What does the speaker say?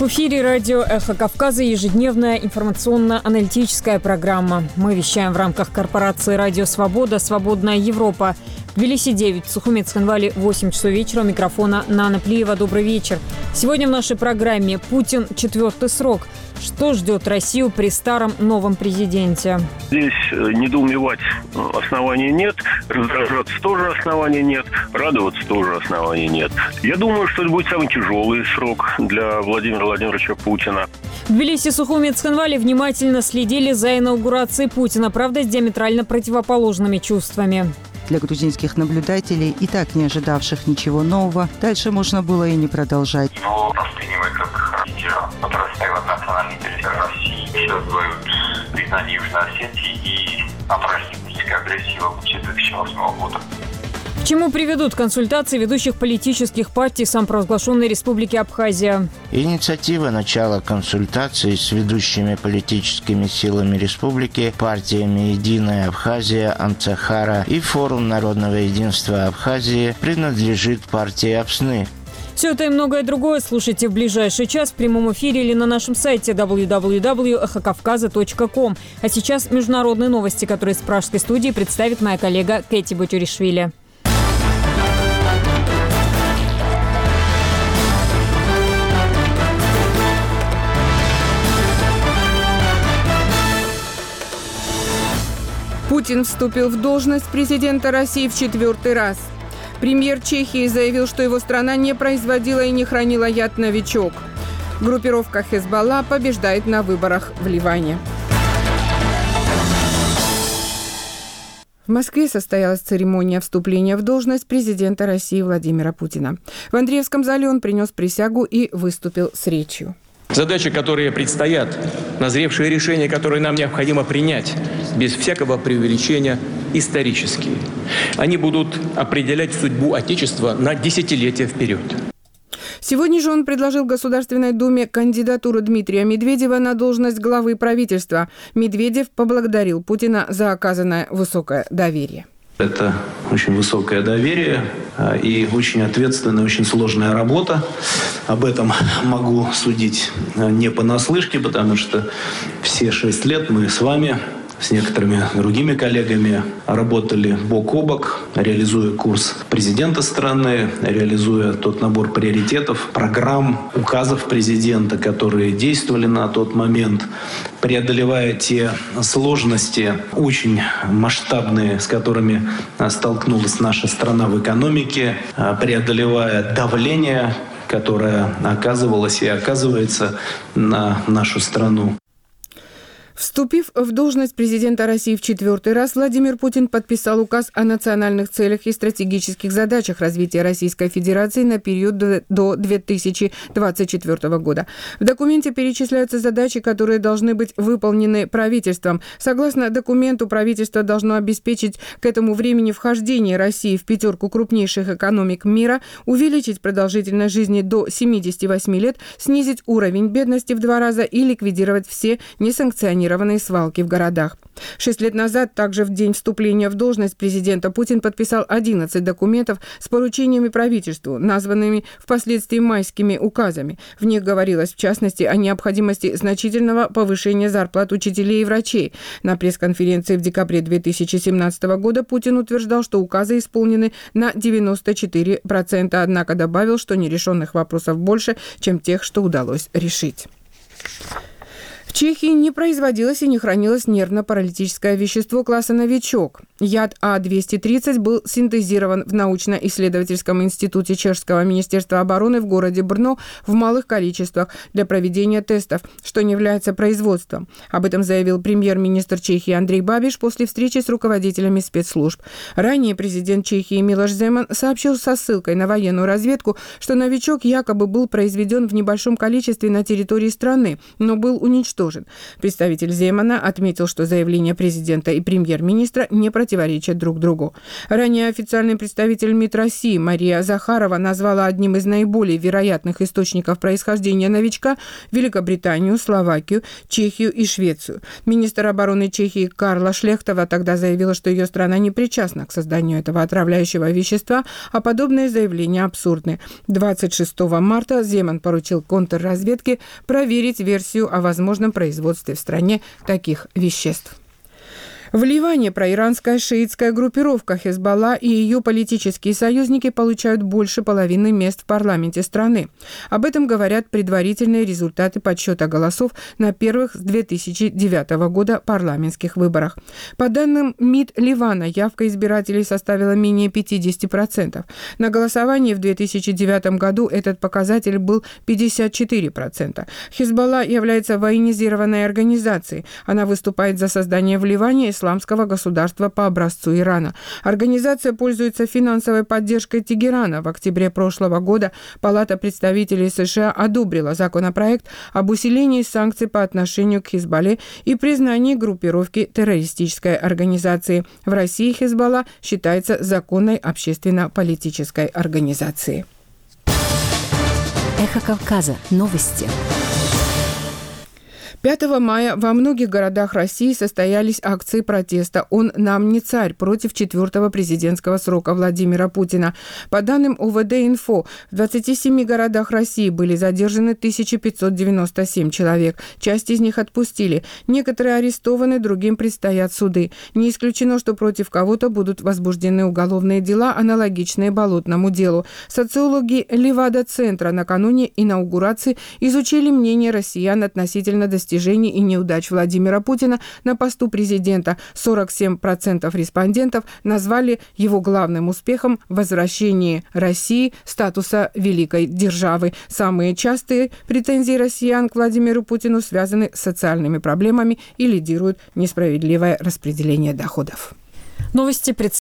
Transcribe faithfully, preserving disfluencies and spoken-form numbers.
эфире радио «Эхо Кавказа» ежедневная информационно-аналитическая программа. Мы вещаем в рамках корпорации «Радио Свобода», «Свободная Европа». В Тбилиси девять, в Сухуме Цхинвале восемь часов вечера. У микрофона Нана Плиева. Добрый вечер. Сегодня в нашей программе «Путин. Четвертый срок». Что ждет Россию при старом новом президенте? Здесь недоумевать оснований нет, раздражаться тоже оснований нет, радоваться тоже оснований нет. Я думаю, что это будет самый тяжелый срок для Владимира Владимировича Путина. В Тбилиси, Сухуме и Цхинвале внимательно следили за инаугурацией Путина, правда, с диаметрально противоположными чувствами. Для грузинских наблюдателей, и так не ожидавших ничего нового, дальше можно было и не продолжать. Его воспринимают как лидера, который отстаивает национальные интересы России, требует признания Южной Осетии и антироссийской агрессии в две тысячи восьмого года. К чему приведут консультации ведущих политических партий самопровозглашенной Республики Абхазия? Инициатива начала консультаций с ведущими политическими силами республики, партиями «Единая Абхазия», «Амцахара» и Форум народного единства Абхазии принадлежит партии «Апсны». Все это и многое другое слушайте в ближайший час в прямом эфире или на нашем сайте дабл ю дабл ю дабл ю точка эхо кавказа точка ком. А сейчас международные новости, которые из пражской студии представит моя коллега Кэти Бутюришвили. Путин вступил в должность президента России в четвертый раз. Премьер Чехии заявил, что его страна не производила и не хранила яд «Новичок». Группировка Хезболла побеждает на выборах в Ливане. В Москве состоялась церемония вступления в должность президента России Владимира Путина. В Андреевском зале он принес присягу и выступил с речью. Задачи, которые предстоят, назревшие решения, которые нам необходимо принять, без всякого преувеличения, исторические. Они будут определять судьбу Отечества на десятилетия вперед. Сегодня же он предложил Государственной Думе кандидатуру Дмитрия Медведева на должность главы правительства. Медведев поблагодарил Путина за оказанное высокое доверие. Это очень высокое доверие и очень ответственная, очень сложная работа. Об этом могу судить не понаслышке, потому что все шесть лет мы с вами, с некоторыми другими коллегами работали бок о бок, реализуя курс президента страны, реализуя тот набор приоритетов, программ, указов президента, которые действовали на тот момент, преодолевая те сложности, очень масштабные, с которыми столкнулась наша страна в экономике, преодолевая давление, которое оказывалось и оказывается на нашу страну. Вступив в должность президента России в четвертый раз, Владимир Путин подписал указ о национальных целях и стратегических задачах развития Российской Федерации на период до две тысячи двадцать четвёртого года. В документе перечисляются задачи, которые должны быть выполнены правительством. Согласно документу, правительство должно обеспечить к этому времени вхождение России в пятерку крупнейших экономик мира, увеличить продолжительность жизни до семидесяти восьми лет, снизить уровень бедности в два раза и ликвидировать все несанкционированные свалки в городах. Шесть лет назад, также в день вступления в должность президента, Путин подписал одиннадцать документов с поручениями правительству, названными впоследствии майскими указами. В них говорилось, в частности, о необходимости значительного повышения зарплат учителей и врачей. На пресс-конференции в декабре две тысячи семнадцатого года Путин утверждал, что указы исполнены на девяносто четыре процента, однако добавил, что нерешенных вопросов больше, чем тех, что удалось решить. В Чехии не производилось и не хранилось нервно-паралитическое вещество класса «Новичок». Яд А двести тридцать был синтезирован в научно-исследовательском институте Чешского министерства обороны в городе Брно в малых количествах для проведения тестов, что не является производством. Об этом заявил премьер-министр Чехии Андрей Бабиш после встречи с руководителями спецслужб. Ранее президент Чехии Милош Земан сообщил со ссылкой на военную разведку, что «Новичок» якобы был произведен в небольшом количестве на территории страны, но был уничтожен уничтожен. Представитель Земана отметил, что заявления президента и премьер-министра не противоречат друг другу. Ранее официальный представитель МИД России Мария Захарова назвала одним из наиболее вероятных источников происхождения новичка Великобританию, Словакию, Чехию и Швецию. Министр обороны Чехии Карла Шлехтова тогда заявила, что ее страна не причастна к созданию этого отравляющего вещества, а подобные заявления абсурдны. двадцать шестого марта Земан поручил контрразведке проверить версию о возможном производстве в стране таких веществ. В Ливане проиранская шиитская группировка Хезболла и ее политические союзники получают больше половины мест в парламенте страны. Об этом говорят предварительные результаты подсчета голосов на первых с две тысячи девятого года парламентских выборах. По данным МИД Ливана, явка избирателей составила менее пятьдесят процентов. На голосовании в две тысячи девятом году этот показатель был пятьдесят четыре процента. Хезболла является военизированной организацией. Она выступает за создание в Ливане исламского государства по образцу Ирана. Организация пользуется финансовой поддержкой Тегерана. В октябре прошлого года Палата представителей США одобрила законопроект об усилении санкций по отношению к Хезболле и признании группировки террористической организации. В России Хезболла считается законной общественно-политической организацией. Эхо Кавказа. Новости. пятого мая во многих городах России состоялись акции протеста «Он нам не царь» против четвертого президентского срока Владимира Путина. По данным О В Д-Инфо, в двадцати семи городах России были задержаны тысяча пятьсот девяносто семь человек. Часть из них отпустили. Некоторые арестованы, другим предстоят суды. Не исключено, что против кого-то будут возбуждены уголовные дела, аналогичные Болотному делу. Социологи Левада-центра накануне инаугурации изучили мнение россиян относительно достижений достижений и неудач Владимира Путина на посту президента. сорок семь процентов респондентов назвали его главным успехом возвращение России статуса великой державы. Самые частые претензии россиян к Владимиру Путину связаны с социальными проблемами и лидирует несправедливое распределение доходов. Новости